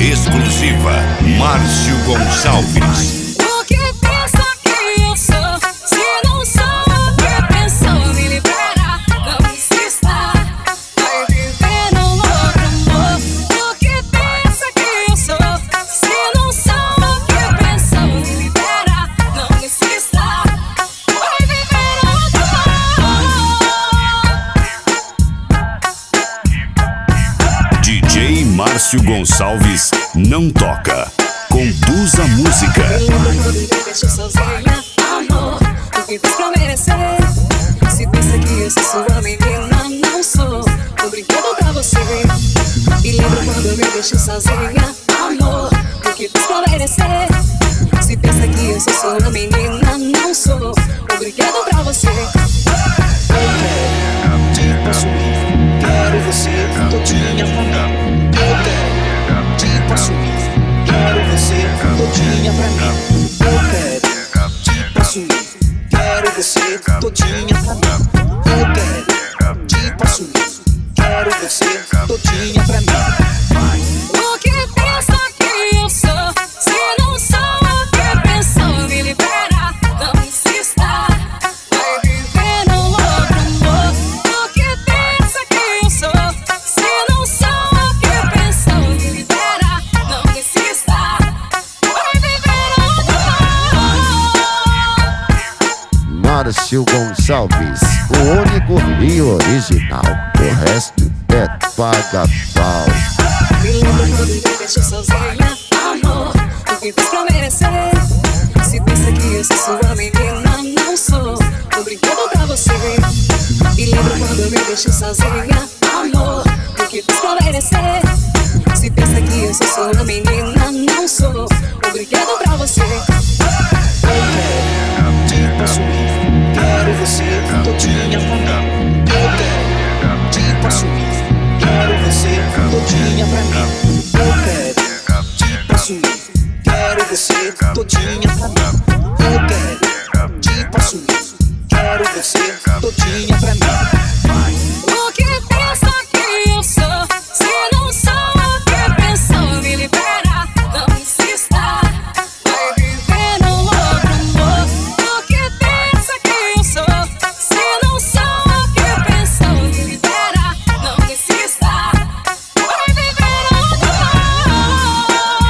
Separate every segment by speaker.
Speaker 1: Exclusiva Márcio Gonçalves.
Speaker 2: O que pensa que eu sou? Se não sou o que pensou, me libera, não insista. Vai viver num outro amor. O que pensa que eu sou? Se não sou o que pensou, me libera, não insista. Vai viver outro amor.
Speaker 1: DJ Márcio Gonçalves não toca, conduz a música.
Speaker 2: Eu lembro quando me deixou sozinha, amor, o que fiz pra merecer? Se pensa que eu sou sua menina, não sou um brinquedo pra você. E lembro quando me deixou sozinha, amor, o que fiz pra merecer? Se pensa que eu sou sua menina, não sou um brinquedo pra você.
Speaker 3: Eu quero te possuir, quero você todinha pra mim. Eu quero te possuir, quero você todinha pra mim. Eu quero te possuir, quero você todinha pra mim. Eu quero te possuir, quero você todinha pra mim.
Speaker 2: O que pensa que eu sou? Se não sou o que pensou, me libera, não insista. Vai viver num outro amor. O que pensa que eu sou? Se não sou o que pensou, me libera, não insista. Vai viver outro amor.
Speaker 4: Márcio Gonçalves, o único e original. O resto é paga-pau.
Speaker 2: Me lembro quando me deixou sozinha, amor, o que fiz pra merecer? Se pensa que eu sou sua menina, não sou um brinquedo pra você. E lembro quando me deixou sozinha, amor, o que fiz pra merecer? Se pensa que eu sou sua menina, não sou um brinquedo pra você.
Speaker 3: Eu quero te possuir, quero você todinha pra mim. Eu quero te possuir, quero você todinha pra mim. Eu quero te possuir, quero você todinha pra mim. Eu quero te possuir, quero você todinha pra mim.
Speaker 2: O que pensa que eu sou? Se não sou o que pensou, me libera, não insista. Vai viver num outro amor. O que pensa que eu sou? Se não sou o que pensou, me libera, não insista. Vai viver outro amor.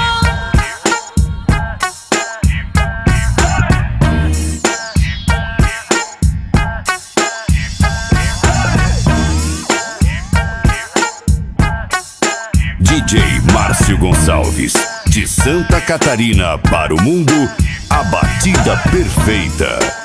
Speaker 1: DJ Márcio Gonçalves, de Santa Catarina para o mundo, a batida perfeita.